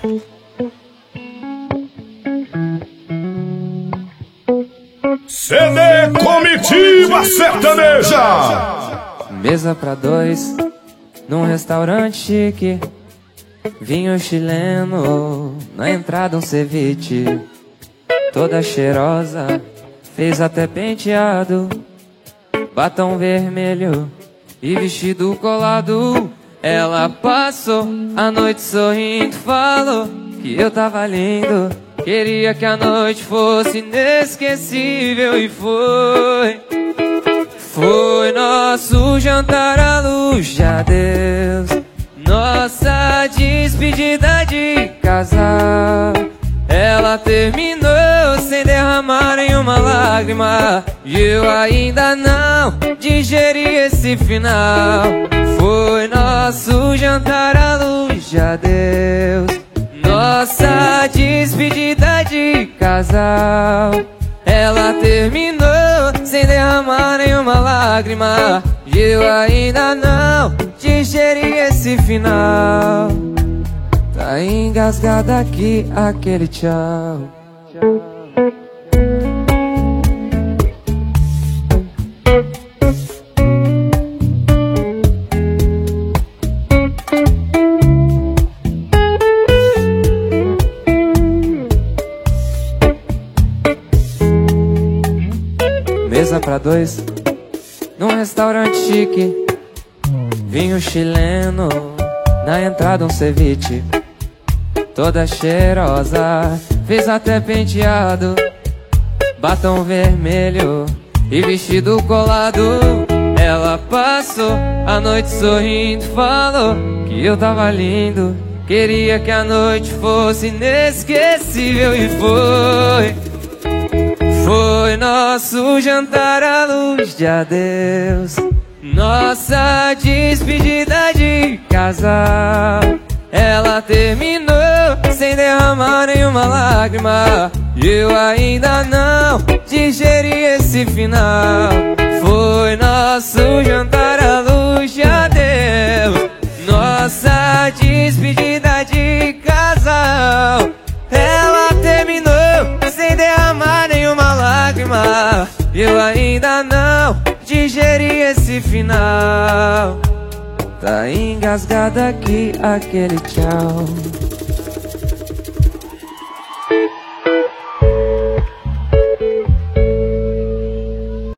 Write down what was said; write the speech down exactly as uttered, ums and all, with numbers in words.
C D Comitiva Sertaneja. Mesa pra dois, num restaurante chique. Vinho chileno, na entrada um ceviche. Toda cheirosa, fez até penteado. Batom vermelho e vestido colado. Ela passou a noite sorrindo, falou que eu tava lindo. Queria que a noite fosse inesquecível e foi. Foi nosso jantar à luz de adeus, nossa despedida de casal. Ela terminou sem derramar nenhuma lágrima e eu ainda não digeri esse final. Foi nosso jantar à luz de adeus, nossa despedida de casal. Ela terminou sem derramar nenhuma lágrima e eu ainda não digeri esse final. Tá engasgada aqui aquele tchau. Mesa pra dois, num restaurante chique. Vinho chileno, na entrada um ceviche. Toda cheirosa, fez até penteado. Batom vermelho e vestido colado. Ela passou a noite sorrindo, falou que eu tava lindo. Queria que a noite fosse inesquecível e foi. Foi nosso jantar à luz de adeus, nossa despedida de casal. Ela terminou sem derramar nenhuma lágrima e eu ainda não digeri esse final. Foi nosso jantar à luz de adeus, nossa despedida de casal. Ela terminou sem derramar nenhuma lágrima e eu ainda não digeri esse final. Tá engasgada aqui aquele tchau.